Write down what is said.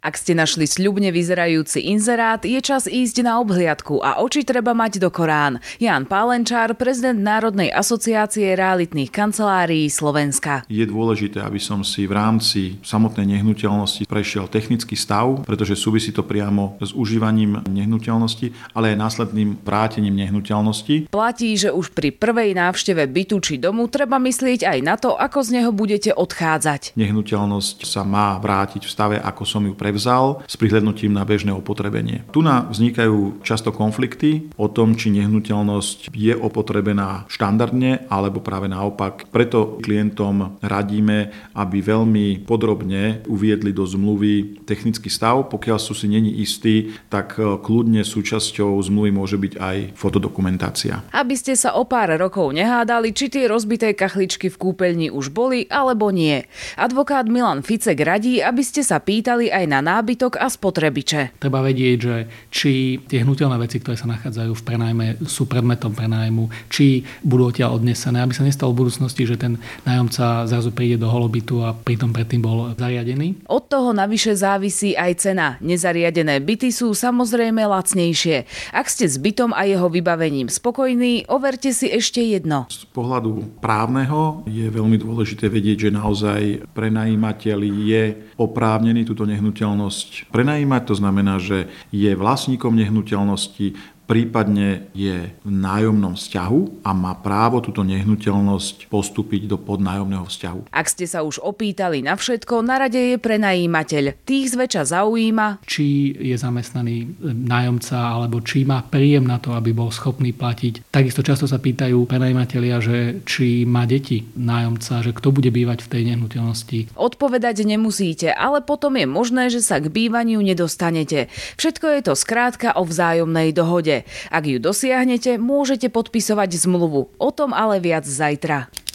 Ak ste našli sľubne vyzerajúci inzerát, je čas ísť na obhliadku a oči treba mať do Korán. Ján Pálenčár, prezident Národnej asociácie realitných kancelárií Slovenska. Je dôležité, aby som si v rámci samotnej nehnuteľnosti prešiel technický stav, pretože súvisí to priamo s užívaním nehnuteľnosti, ale aj následným vrátením nehnuteľnosti. Platí, že už pri prvej návšteve bytu či domu treba myslieť aj na to, ako z neho budete odchádzať. Nehnuteľnosť sa má vrátiť v stave, ako som ju prevzal, s prihľadnutím na bežné opotrebenie. Tu vznikajú často konflikty o tom, či nehnuteľnosť je opotrebená štandardne alebo práve naopak. Preto klientom radíme, aby veľmi podrobne uviedli do zmluvy technický stav. Pokiaľ sú si není istí, tak kľudne súčasťou zmluvy môže byť aj fotodokumentácia. Aby ste sa o pár rokov nehádali, či tie rozbité kachličky v kúpeľni už boli alebo nie. Advokát Milan Ficek radí, aby ste sa pýtali aj na nábytok a spotrebiče. Treba vedieť, že či tie hnutelné veci, ktoré sa nachádzajú v prenajme, sú predmetom prenájmu, či budú odtiaľ odnesené, aby sa nestalo v budúcnosti, že ten nájomca zrazu príde do holobytu a pritom predtým bol zariadený. Od toho navyše závisí aj cena. Nezariadené byty sú samozrejme lacnejšie. Ak ste s bytom a jeho vybavením spokojní, overte si ešte jedno. Z pohľadu právneho je veľmi dôležité vedieť, že naozaj prenajímateľ je oprávnený túto nehnuteľnosť prenajímať. To znamená, že je vlastníkom nehnuteľnosti, prípadne je v nájomnom vzťahu a má právo túto nehnuteľnosť postúpiť do podnájomného vzťahu. Ak ste sa už opýtali na všetko, na rade je prenajímateľ. Tých zväčša zaujíma, či je zamestnaný nájomca alebo či má príjem na to, aby bol schopný platiť. Takisto často sa pýtajú prenajímatelia, že či má deti nájomca, že kto bude bývať v tej nehnuteľnosti. Odpovedať nemusíte, ale potom je možné, že sa k bývaniu nedostanete. Všetko je to skrátka o vzájomnej dohode. Ak ju dosiahnete, môžete podpisovať zmluvu. O tom ale viac zajtra.